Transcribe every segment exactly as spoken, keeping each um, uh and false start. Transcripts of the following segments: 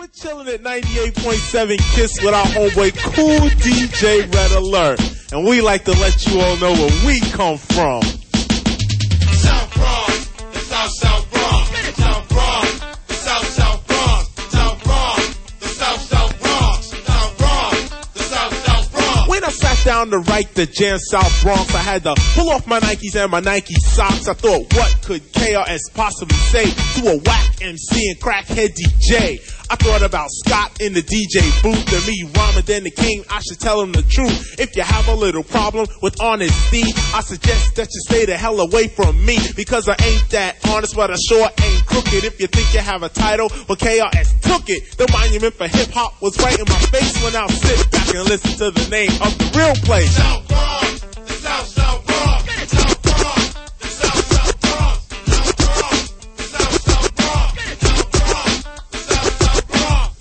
We're chilling at ninety-eight point seven KISS with our homeboy Cool D J Red Alert. And we like to let you all know where we come from. South Bronx, the South South Bronx. South Bronx, the South South Bronx. South Bronx, the South South Bronx. South Bronx, the South South Bronx. When I sat down to write the Jam South Bronx, I had to pull off my Nikes and my Nike socks. I thought, what could K R S possibly say to a whack M C and crackhead D J? I thought about Scott in the D J booth and me rhyming then the king. I should tell him the truth. If you have a little problem with honesty, I suggest that you stay the hell away from me, because I ain't that honest, but I sure ain't crooked. If you think you have a title, well K R S took it. The monument for hip hop was right in my face when I sit back and listen to the name of the real place. South Bronx, the South South Bronx. South Bronx, the South South Bronx. South Bronx, the South South Bronx. South Bronx, the South South Bronx.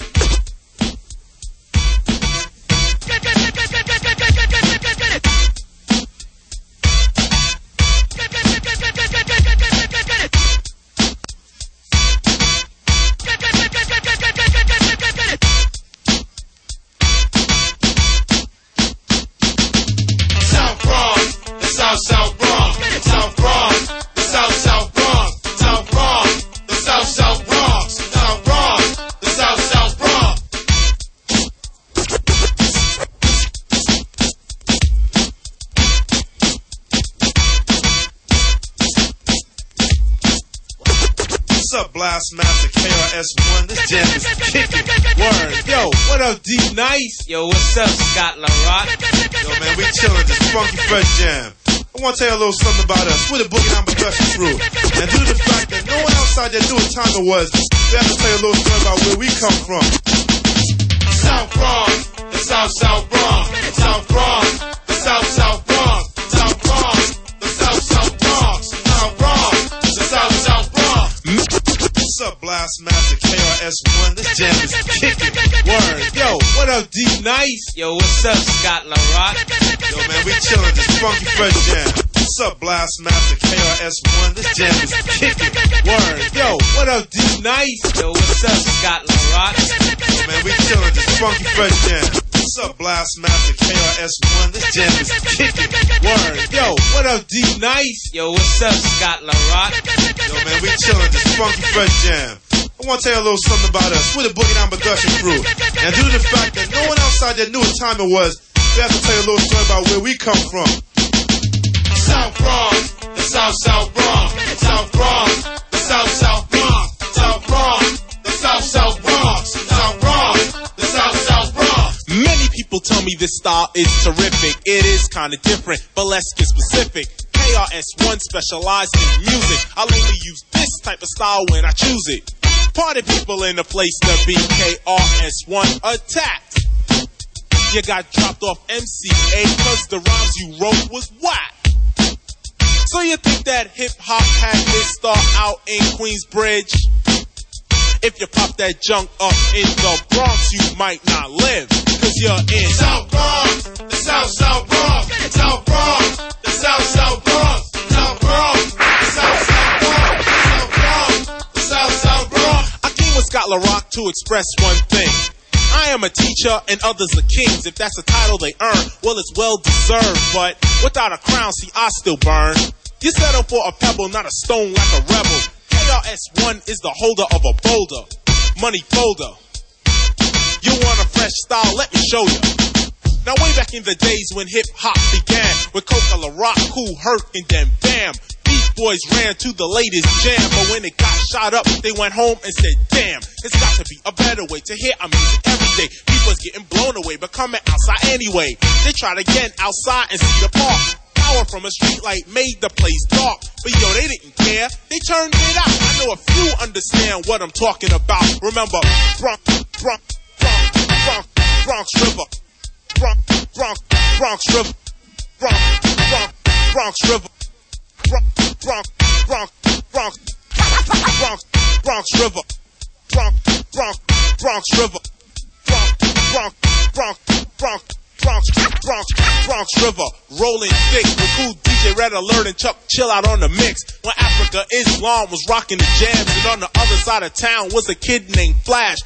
South Bronx, the South South Bronx. South Bronx, the South South Bronx. South Bronx, the South South Bronx. South Bronx, the South South Bronx. What's up, Blast Master K R S One? This jam is kicking. Word. Yo, what up, D Nice? Yo, what's up, Scott LaRock? Yo, man, we chillin', this funky fresh jam. I want to tell you a little something about us. We're the Boogie Down Production crew. And due to the fact that no one outside there knew what time it was, we have to tell you a little story about where we come from. South Bronx, the South South Bronx. South Bronx, the South South Bronx. South Bronx, the South South Bronx. South Bronx, the South South Bronx. What's up, Blast Master K R S One? This jam is kicking. Word. Yo, what up, D Nice? Yo, what's up, Scott LaRock? Yo, man, we chillin', this funky fresh jam. What's up, Blast Master K R S One? This jam is kicking. Word. Yo, what up, D Nice? Yo, what's up, Scott LaRock? Yo, man, we chillin', this funky fresh jam. What's up, Blast Master K R S One? This jam is kicking. Word. Yo, what up, D Nice? Yo, what's up, Scott LaRock? Yo, man, we chillin', this funky fresh jam. I want to tell you a little something about us. We're the Boogie Down Production crew. And due to the fact that no one outside there knew what time it was, we have to tell you a little story about where we come from. South Bronx, the South South Bronx. South Bronx, the South South Bronx. South Bronx, the South South Bronx. South Bronx, the South South Bronx. Many people tell me this style is terrific. It is kinda different, but let's get specific. K R S One specializes in music. I'll only use this type of style when I choose it. Party people in the place to be. K R S One attacked. You got dropped off M C A cause the rhymes you wrote was whack. So you think that hip hop had its start out in Queensbridge? If you pop that junk up in the Bronx, you might not live, cause you're in South Bronx, the South South Bronx. South Bronx, the South South Bronx. South Bronx, the South South Bronx. South Bronx, the South South Bronx. I came with Scott LaRock to express one thing. I am a teacher and others are kings. If that's a title they earn, well, it's well deserved. But without a crown, see, I still burn. You settle for a pebble, not a stone like a rebel. K R S One is the holder of a boulder. Money folder. You want a fresh style? Let me show you. Now way back in the days when hip hop began, with Coca, LaRock, Kool Herc, and then bam, Beach Boys ran to the latest jam. But when it got shot up, they went home and said, damn, it's got to be a better way to hear our music every day. People's getting blown away, but coming outside anyway. They tried again outside and see the park. Power from a street light made the place dark. But yo, they didn't care, they turned it out. I know a few understand what I'm talking about. Remember, Bronx, Bronx, Bronx, Bronx, Bronx River. Bronx, Bronx, Bronx River. Bronx, Bronx, Bronx River. Bronx, Bronx, Bronx, Bronx, Bronx, Bronx River. Bronx, Bronx, Bronx River. Bronx, Bronx, Bronx, Bronx, Bronx, Bronx, Bronx River. Rolling thick with Cool D J Red Alert and Chuck Chill out on the mix. When Africa Islam was rocking the jams, and on the other side of town was a kid named Flash.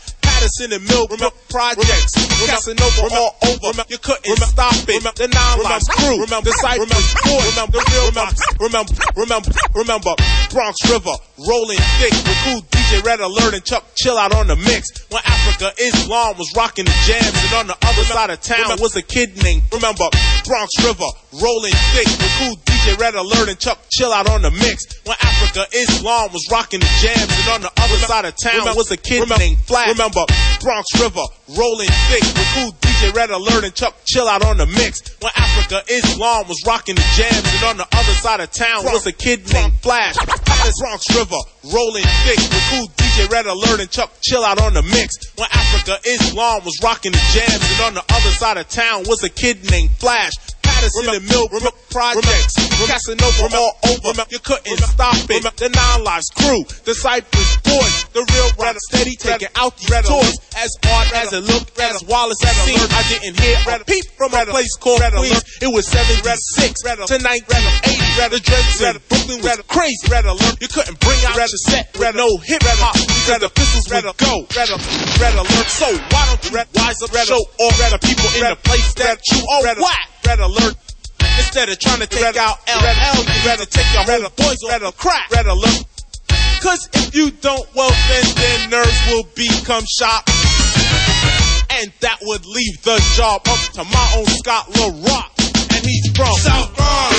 Patterson and Millbrook projects. Casanova all over. You couldn't stop it. The Nine Lives crew. The Cypress Boys. The real Rocks. Remember, remember, remember. Bronx River. Rolling thick with cool D J Red Alert and Chuck Chill out on the mix. When Africa Islam was rocking the jams, and on the other side of town was a kid named, remember, Bronx River. Rolling thick with cool D J Red Alert and Chuck Chill out on the mix. When Africa Islam was rocking the jams, and on the other side of town was a kid named Flash. Remember, Bronx River. Rolling thick with cool D J Red Alert and Chuck Chill out on the mix. When Africa Islam was rocking the jams, and on the other side of town was a kid named Flash. Bronx River. Rolling thick with cool D J Red Alert and Chuck Chill out on the mix. When Africa Islam was rocking the jams, and on the other side of town was a kid named Flash. Patterson and Millbrook projects. Casanova all over. You couldn't stop it. The Nine Lives crew. The Cypress Boys. The real Red steady taking out these toys. As hard as it looked, as Wallace had seen. I didn't hear a peep from a place called Queens. It was seventy-six to nineteen eighty. The dreads in Brooklyn was crazy. Red Alert. You couldn't bring out your set with no hip hop because the pistols would go. Red Alert. So why don't you wise up, show all the people in the place that you owe? What? Red Alert. Instead of trying to take out L L, you rather take your whole boys on the crack. Red Alert. Cause if you don't, well then their nerves will become shot. And that would leave the job up to my own Scott LaRock. And he's from South Bronx.